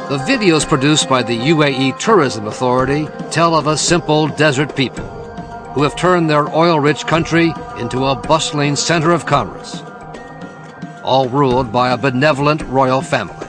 The videos produced by the UAE Tourism Authority tell of a simple desert people who have turned their oil-rich country into a bustling center of commerce, all ruled by a benevolent royal family.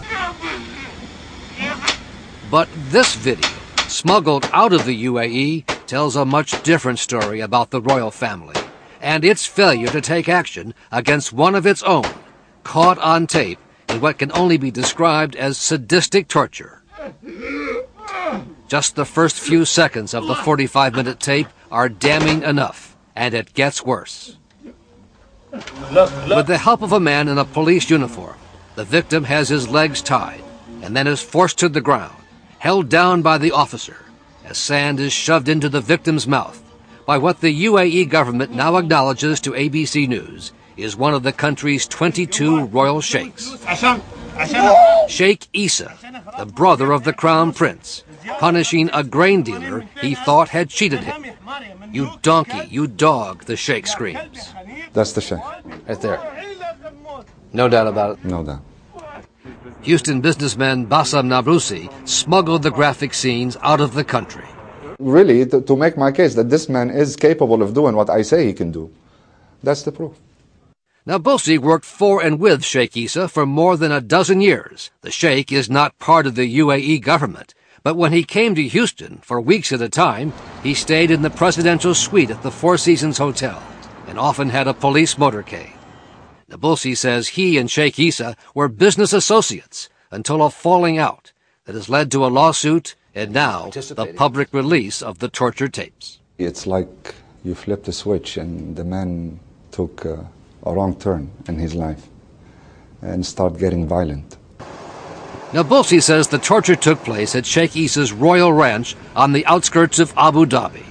But this video, smuggled out of the UAE, tells a much different story about the royal family and its failure to take action against one of its own, caught on tape in what can only be described as sadistic torture. Just the first few seconds of the 45-minute tape are damning enough, and it gets worse. With the help of a man in a police uniform, the victim has his legs tied and then is forced to the ground, held down by the officer, as sand is shoved into the victim's mouth by what the UAE government now acknowledges to ABC News is one of the country's 22 royal sheikhs. Sheikh Issa, the brother of the crown prince, punishing a grain dealer he thought had cheated him. "You donkey, you dog," the sheikh screams. That's the sheikh. Right there. No doubt about it. No doubt. Houston businessman Bassam Nabulsi smuggled the graphic scenes out of the country. Really, to make my case that this man is capable of doing what I say he can do, that's the proof. Nabulsi worked for and with Sheikh Issa for more than a dozen years. The sheikh is not part of the UAE government, but when he came to Houston for weeks at a time, he stayed in the presidential suite at the Four Seasons Hotel and often had a police motorcade. Nabulsi says he and Sheikh Issa were business associates until a falling out that has led to a lawsuit and now the public release of the torture tapes. It's like you flipped a switch and the man took a wrong turn in his life and started getting violent. Nabulsi says the torture took place at Sheikh Issa's royal ranch on the outskirts of Abu Dhabi.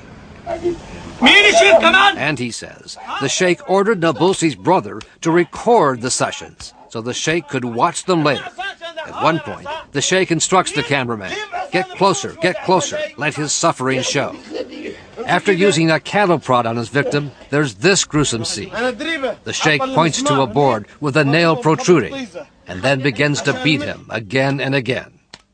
And he says the sheikh ordered Nabulsi's brother to record the sessions so the sheikh could watch them later. At one point, the sheikh instructs the cameraman, get closer, let his suffering show." After using a cattle prod on his victim, there's this gruesome scene. The sheikh points to a board with a nail protruding and then begins to beat him again and again.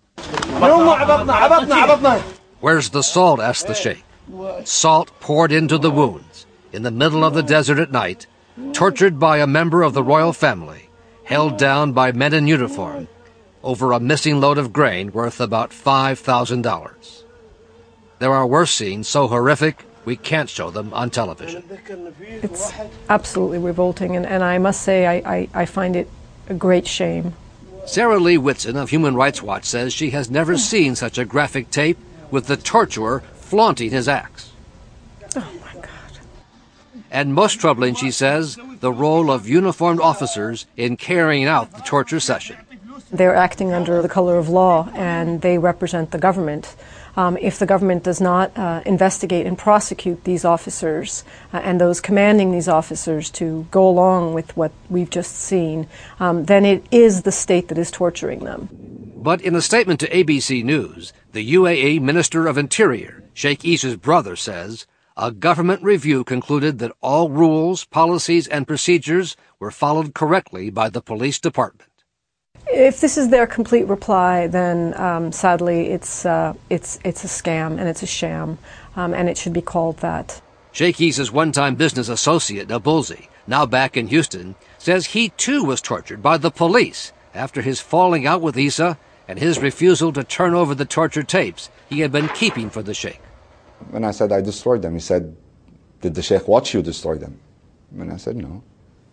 "Where's the salt?" asks the sheikh. Salt poured into the wounds, in the middle of the desert at night, tortured by a member of the royal family, held down by men in uniform, over a missing load of grain worth about $5,000. There are worse scenes so horrific we can't show them on television. It's absolutely revolting, and I must say I find it a great shame. Sarah Lee Whitson of Human Rights Watch says she has never seen such a graphic tape with the torturer flaunting his axe. Oh, my God. And most troubling, she says, the role of uniformed officers in carrying out the torture session. They're acting under the color of law, and they represent the government. If the government does not investigate and prosecute these officers and those commanding these officers to go along with what we've just seen, then it is the state that is torturing them. But in a statement to ABC News, the UAE Minister of Interior, Sheikh Issa's brother, says a government review concluded that all rules, policies, and procedures were followed correctly by the police department. If this is their complete reply, then sadly it's a scam and it's a sham, and it should be called that. Sheikh Issa's one-time business associate, Nabulsi, now back in Houston, says he too was tortured by the police after his falling out with Issa and his refusal to turn over the torture tapes he had been keeping for the sheikh. When I said I destroyed them, he said, "Did the sheikh watch you destroy them?" And I said, "No."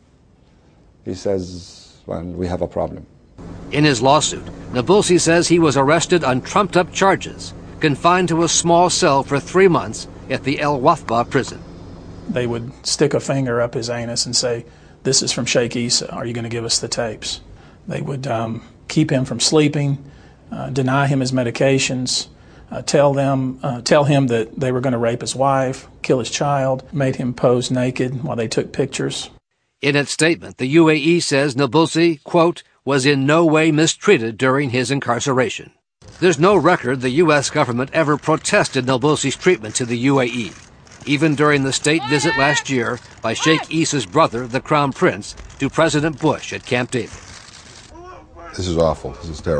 He says, "Well, we have a problem." In his lawsuit, Nabulsi says he was arrested on trumped-up charges, confined to a small cell for 3 months at the El Wathba prison. They would stick a finger up his anus and say, "This is from Sheikh Issa. Are you going to give us the tapes?" They would keep him from sleeping, deny him his medications, tell him that they were going to rape his wife, kill his child, made him pose naked while they took pictures. In its statement, the UAE says Nabulsi, quote, was in no way mistreated during his incarceration. There's no record the U.S. government ever protested Nabulsi's treatment to the UAE, even during the state visit last year by Sheikh Issa's brother, the Crown Prince, to President Bush at Camp David. This is awful. This is terrible.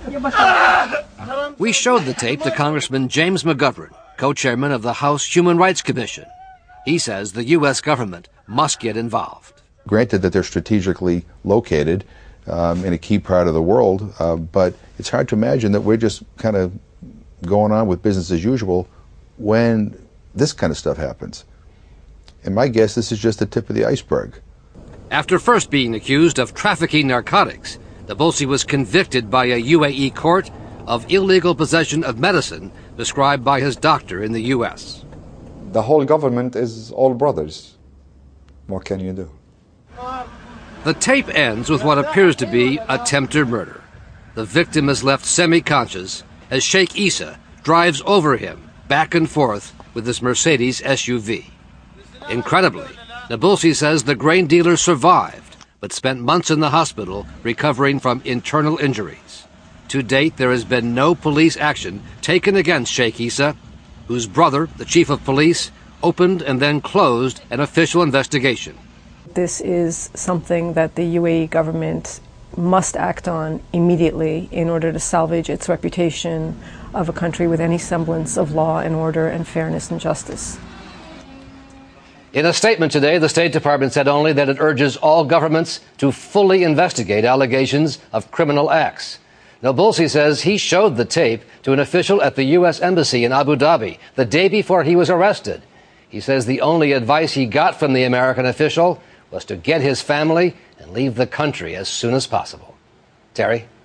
We showed the tape to Congressman James McGovern, co-chairman of the House Human Rights Commission. He says the U.S. government must get involved. Granted that they're strategically located in a key part of the world, but it's hard to imagine that we're just kind of going on with business as usual when this kind of stuff happens. And my guess, this is just the tip of the iceberg. After first being accused of trafficking narcotics, Nabulsi was convicted by a UAE court of illegal possession of medicine prescribed by his doctor in the U.S. The whole government is all brothers. What can you do? The tape ends with what appears to be attempted murder. The victim is left semi-conscious as Sheikh Issa drives over him back and forth with his Mercedes SUV. Incredibly, Nabulsi says the grain dealer survived, but spent months in the hospital recovering from internal injuries. To date, there has been no police action taken against Sheikh Issa, whose brother, the chief of police, opened and then closed an official investigation. This is something that the UAE government must act on immediately in order to salvage its reputation of a country with any semblance of law and order and fairness and justice. In a statement today, the State Department said only that it urges all governments to fully investigate allegations of criminal acts. Nabulsi says he showed the tape to an official at the U.S. Embassy in Abu Dhabi the day before he was arrested. He says the only advice he got from the American official was to get his family and leave the country as soon as possible. Terry?